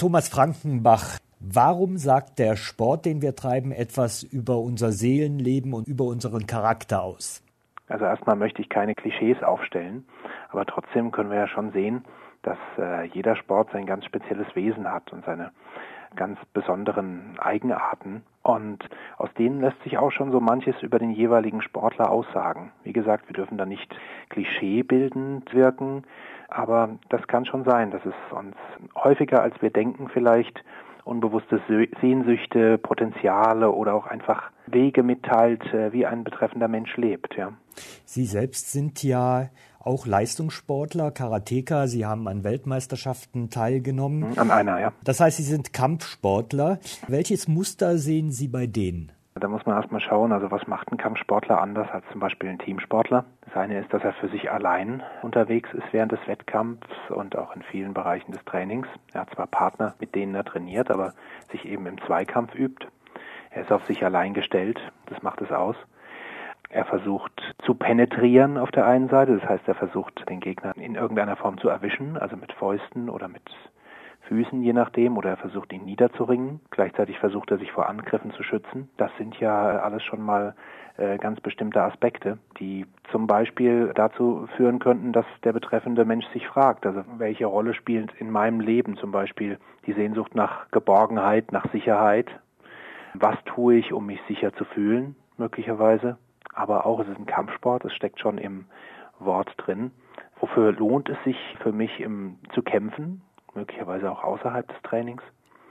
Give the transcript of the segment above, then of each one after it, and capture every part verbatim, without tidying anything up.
Thomas Frankenbach, warum sagt der Sport, den wir treiben, etwas über unser Seelenleben und über unseren Charakter aus? Also erstmal möchte ich keine Klischees aufstellen, aber trotzdem können wir ja schon sehen, dass äh, jeder Sport sein ganz spezielles Wesen hat und seine ganz besonderen Eigenarten. Und aus denen lässt sich auch schon so manches über den jeweiligen Sportler aussagen. Wie gesagt, wir dürfen da nicht klischeebildend wirken, aber das kann schon sein, dass es uns häufiger, als wir denken, vielleicht unbewusste Sehnsüchte, Potenziale oder auch einfach Wege mitteilt, wie ein betreffender Mensch lebt. Ja. Sie selbst sind ja auch Leistungssportler, Karateka. Sie haben an Weltmeisterschaften teilgenommen. An einer, ja. Das heißt, Sie sind Kampfsportler. Welches Muster sehen Sie bei denen? Da muss man erstmal schauen, also was macht ein Kampfsportler anders als zum Beispiel ein Teamsportler? Das eine ist, dass er für sich allein unterwegs ist während des Wettkampfs und auch in vielen Bereichen des Trainings. Er hat zwar Partner, mit denen er trainiert, aber sich eben im Zweikampf übt. Er ist auf sich allein gestellt, das macht es aus. Er versucht zu penetrieren auf der einen Seite, das heißt, er versucht den Gegner in irgendeiner Form zu erwischen, also mit Fäusten oder mit Füßen, je nachdem, oder er versucht ihn niederzuringen. Gleichzeitig versucht er sich vor Angriffen zu schützen. Das sind ja alles schon mal äh, ganz bestimmte Aspekte, die zum Beispiel dazu führen könnten, dass der betreffende Mensch sich fragt, also welche Rolle spielt in meinem Leben zum Beispiel die Sehnsucht nach Geborgenheit, nach Sicherheit. Was tue ich, um mich sicher zu fühlen, möglicherweise? Aber auch, es ist ein Kampfsport, es steckt schon im Wort drin. Wofür lohnt es sich für mich im, zu kämpfen? Möglicherweise auch außerhalb des Trainings.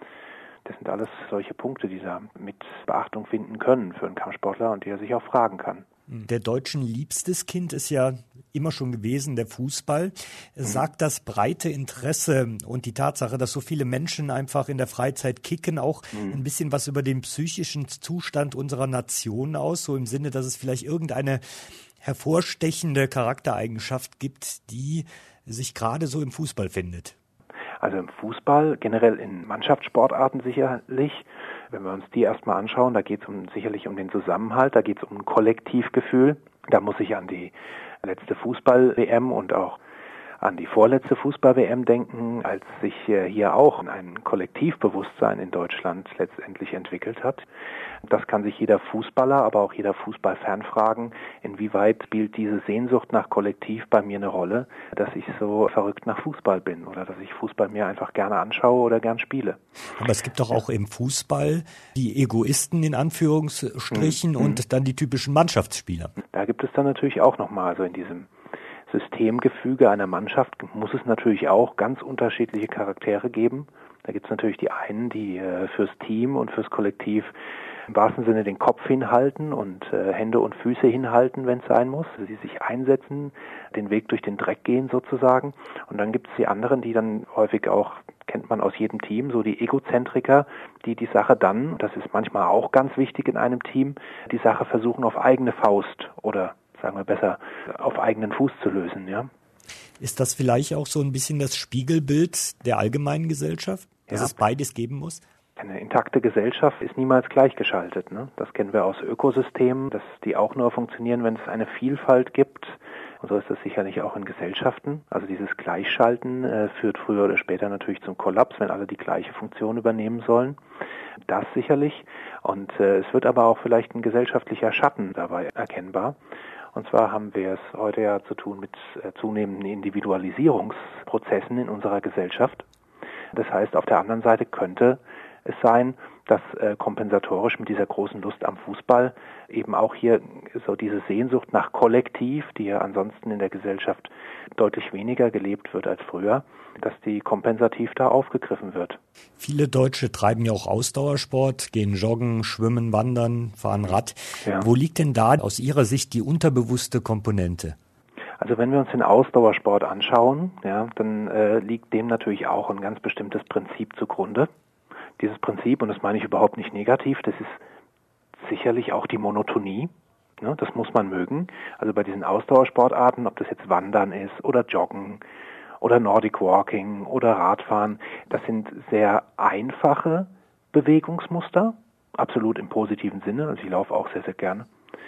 Das sind alles solche Punkte, die da mit Beachtung finden können für einen Kampfsportler und die er sich auch fragen kann. Der Deutschen liebstes Kind ist ja immer schon gewesen der Fußball. Sagt das breite Interesse und die Tatsache, dass so viele Menschen einfach in der Freizeit kicken, auch mhm. ein bisschen was über den psychischen Zustand unserer Nation aus? So im Sinne, dass es vielleicht irgendeine hervorstechende Charaktereigenschaft gibt, die sich gerade so im Fußball findet. Also im Fußball, generell in Mannschaftssportarten sicherlich. Wenn wir uns die erstmal anschauen, da geht es um, sicherlich um den Zusammenhalt, da geht es um ein Kollektivgefühl. Da muss ich an die letzte Fußball-W M und auch an die vorletzte Fußball-W M denken, als sich hier auch ein Kollektivbewusstsein in Deutschland letztendlich entwickelt hat. Das kann sich jeder Fußballer, aber auch jeder Fußballfan fragen, inwieweit spielt diese Sehnsucht nach Kollektiv bei mir eine Rolle, dass ich so verrückt nach Fußball bin oder dass ich Fußball mir einfach gerne anschaue oder gern spiele. Aber es gibt doch auch im Fußball die Egoisten in Anführungsstrichen mhm. und dann die typischen Mannschaftsspieler. Da gibt es dann natürlich auch nochmal, also in diesem Systemgefüge einer Mannschaft muss es natürlich auch ganz unterschiedliche Charaktere geben. Da gibt es natürlich die einen, die äh, fürs Team und fürs Kollektiv im wahrsten Sinne den Kopf hinhalten und äh, Hände und Füße hinhalten, wenn es sein muss. Sie sich einsetzen, den Weg durch den Dreck gehen sozusagen. Und dann gibt es die anderen, die dann häufig auch, kennt man aus jedem Team, so die Egozentriker, die die Sache dann, das ist manchmal auch ganz wichtig in einem Team, die Sache versuchen auf eigene Faust oder sagen wir besser, auf eigenen Fuß zu lösen, ja. Ist das vielleicht auch so ein bisschen das Spiegelbild der allgemeinen Gesellschaft, dass ja. es beides geben muss? Eine intakte Gesellschaft ist niemals gleichgeschaltet, ne? Das kennen wir aus Ökosystemen, dass die auch nur funktionieren, wenn es eine Vielfalt gibt. Und so ist das sicherlich auch in Gesellschaften. Also dieses Gleichschalten äh, führt früher oder später natürlich zum Kollaps, wenn alle die gleiche Funktion übernehmen sollen. Das sicherlich. Und äh, es wird aber auch vielleicht ein gesellschaftlicher Schatten dabei erkennbar. Und zwar haben wir es heute ja zu tun mit äh, zunehmenden Individualisierungsprozessen in unserer Gesellschaft. Das heißt, auf der anderen Seite könnte es sein, dass äh, kompensatorisch mit dieser großen Lust am Fußball eben auch hier so diese Sehnsucht nach Kollektiv, die ja ansonsten in der Gesellschaft deutlich weniger gelebt wird als früher, dass die kompensativ da aufgegriffen wird. Viele Deutsche treiben ja auch Ausdauersport, gehen joggen, schwimmen, wandern, fahren Rad. Ja. Wo liegt denn da aus Ihrer Sicht die unterbewusste Komponente? Also wenn wir uns den Ausdauersport anschauen, ja, dann äh, liegt dem natürlich auch ein ganz bestimmtes Prinzip zugrunde. Dieses Prinzip, und das meine ich überhaupt nicht negativ, das ist sicherlich auch die Monotonie. Ne, das muss man mögen. Also bei diesen Ausdauersportarten, ob das jetzt Wandern ist oder Joggen oder Nordic Walking oder Radfahren, das sind sehr einfache Bewegungsmuster, absolut im positiven Sinne, also ich laufe auch sehr, sehr gerne.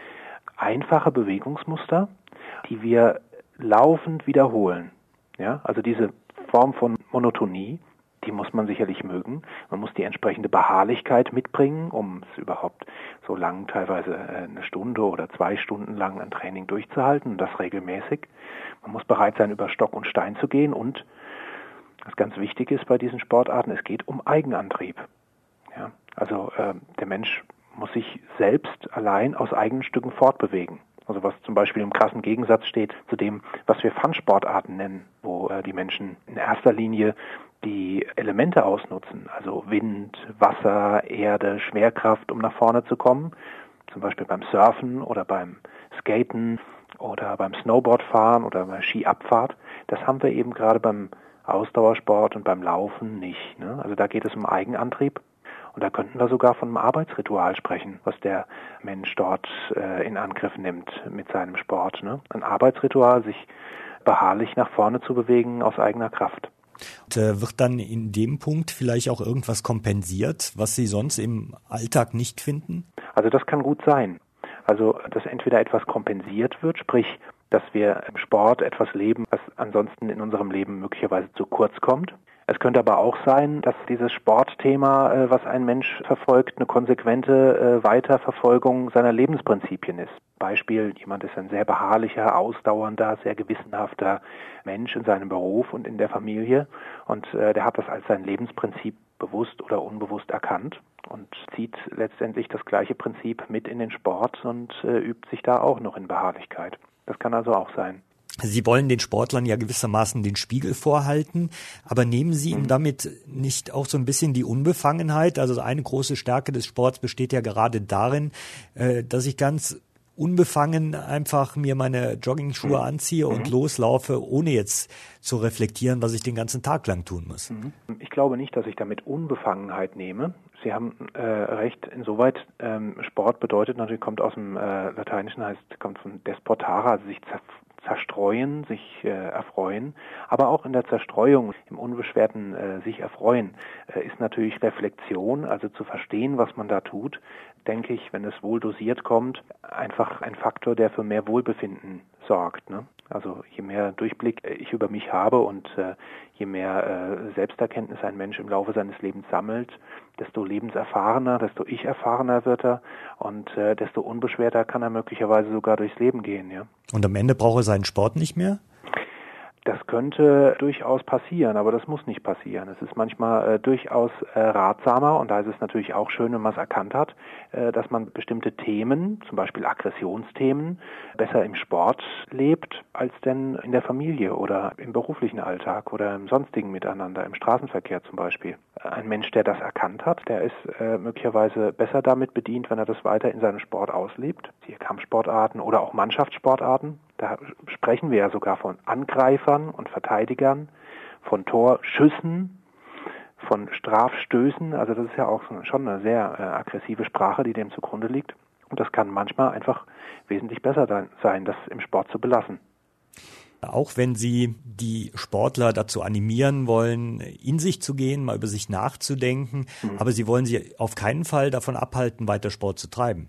Einfache Bewegungsmuster, die wir laufend wiederholen. Ja, also diese Form von Monotonie, die muss man sicherlich mögen. Man muss die entsprechende Beharrlichkeit mitbringen, um es überhaupt so lang, teilweise eine Stunde oder zwei Stunden lang ein Training durchzuhalten und das regelmäßig. Man muss bereit sein, über Stock und Stein zu gehen und was ganz wichtig ist bei diesen Sportarten, es geht um Eigenantrieb. Ja, also äh, der Mensch muss sich selbst allein aus eigenen Stücken fortbewegen. Also was zum Beispiel im krassen Gegensatz steht zu dem, was wir Fun-Sportarten nennen, wo äh, die Menschen in erster Linie die Elemente ausnutzen, also Wind, Wasser, Erde, Schwerkraft, um nach vorne zu kommen, zum Beispiel beim Surfen oder beim Skaten oder beim Snowboardfahren oder bei Skiabfahrt. Das haben wir eben gerade beim Ausdauersport und beim Laufen nicht, ne? Also da geht es um Eigenantrieb. Und da könnten wir sogar von einem Arbeitsritual sprechen, was der Mensch dort äh, in Angriff nimmt mit seinem Sport. Ne? Ein Arbeitsritual, sich beharrlich nach vorne zu bewegen aus eigener Kraft. Und, äh, wird dann in dem Punkt vielleicht auch irgendwas kompensiert, was Sie sonst im Alltag nicht finden? Also das kann gut sein. Also dass entweder etwas kompensiert wird, sprich, dass wir im Sport etwas leben, was ansonsten in unserem Leben möglicherweise zu kurz kommt. Es könnte aber auch sein, dass dieses Sportthema, äh, was ein Mensch verfolgt, eine konsequente äh, Weiterverfolgung seiner Lebensprinzipien ist. Beispiel, jemand ist ein sehr beharrlicher, ausdauernder, sehr gewissenhafter Mensch in seinem Beruf und in der Familie und äh, der hat das als sein Lebensprinzip bewusst oder unbewusst erkannt und zieht letztendlich das gleiche Prinzip mit in den Sport und äh, übt sich da auch noch in Beharrlichkeit. Das kann also auch sein. Sie wollen den Sportlern ja gewissermaßen den Spiegel vorhalten, aber nehmen Sie ihm damit nicht auch so ein bisschen die Unbefangenheit? Also eine große Stärke des Sports besteht ja gerade darin, dass ich ganz unbefangen einfach mir meine Joggingschuhe anziehe und loslaufe, ohne jetzt zu reflektieren, was ich den ganzen Tag lang tun muss. Ich glaube nicht, dass ich damit Unbefangenheit nehme. Sie haben äh, recht, insoweit ähm, Sport bedeutet natürlich, kommt aus dem äh, Lateinischen, heißt, kommt von desportare, also sich zer zerstreuen, sich äh, erfreuen, aber auch in der Zerstreuung, im unbeschwerten äh, sich erfreuen, äh, ist natürlich Reflexion, also zu verstehen, was man da tut, denke ich, wenn es wohl dosiert kommt, einfach ein Faktor, der für mehr Wohlbefinden sorgt, ne? Also je mehr Durchblick ich über mich habe und äh, je mehr äh, Selbsterkenntnis ein Mensch im Laufe seines Lebens sammelt, desto lebenserfahrener, desto ich-erfahrener wird er und äh, desto unbeschwerter kann er möglicherweise sogar durchs Leben gehen. Ja. Und am Ende braucht er seinen Sport nicht mehr? Das könnte durchaus passieren, aber das muss nicht passieren. Es ist manchmal äh, durchaus äh, ratsamer und da ist es natürlich auch schön, wenn man es erkannt hat, äh, dass man bestimmte Themen, zum Beispiel Aggressionsthemen, besser im Sport lebt, als denn in der Familie oder im beruflichen Alltag oder im sonstigen Miteinander, im Straßenverkehr zum Beispiel. Ein Mensch, der das erkannt hat, der ist äh, möglicherweise besser damit bedient, wenn er das weiter in seinem Sport auslebt. Die Kampfsportarten oder auch Mannschaftssportarten. Da sprechen wir ja sogar von Angreifern und Verteidigern, von Torschüssen, von Strafstößen. Also das ist ja auch schon eine sehr äh, aggressive Sprache, die dem zugrunde liegt. Und das kann manchmal einfach wesentlich besser sein, das im Sport zu belassen. Auch wenn Sie die Sportler dazu animieren wollen, in sich zu gehen, mal über sich nachzudenken, mhm. aber Sie wollen sie auf keinen Fall davon abhalten, weiter Sport zu treiben.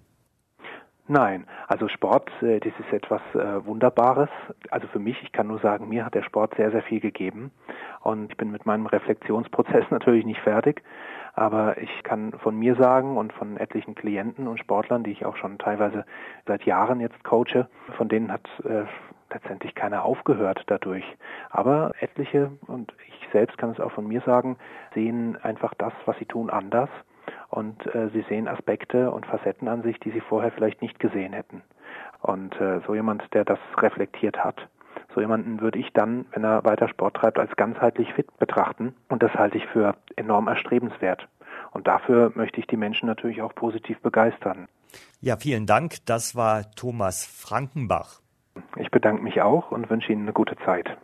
Nein, also Sport, äh, das ist etwas äh, Wunderbares. Also für mich, ich kann nur sagen, mir hat der Sport sehr, sehr viel gegeben und ich bin mit meinem Reflexionsprozess natürlich nicht fertig, aber ich kann von mir sagen und von etlichen Klienten und Sportlern, die ich auch schon teilweise seit Jahren jetzt coache, von denen hat äh, letztendlich keiner aufgehört dadurch. Aber etliche, und ich selbst kann es auch von mir sagen, sehen einfach das, was sie tun, anders. Und äh, sie sehen Aspekte und Facetten an sich, die sie vorher vielleicht nicht gesehen hätten. Und äh, so jemand, der das reflektiert hat, so jemanden würde ich dann, wenn er weiter Sport treibt, als ganzheitlich fit betrachten. Und das halte ich für enorm erstrebenswert. Und dafür möchte ich die Menschen natürlich auch positiv begeistern. Ja, vielen Dank. Das war Thomas Frankenbach. Ich bedanke mich auch und wünsche Ihnen eine gute Zeit.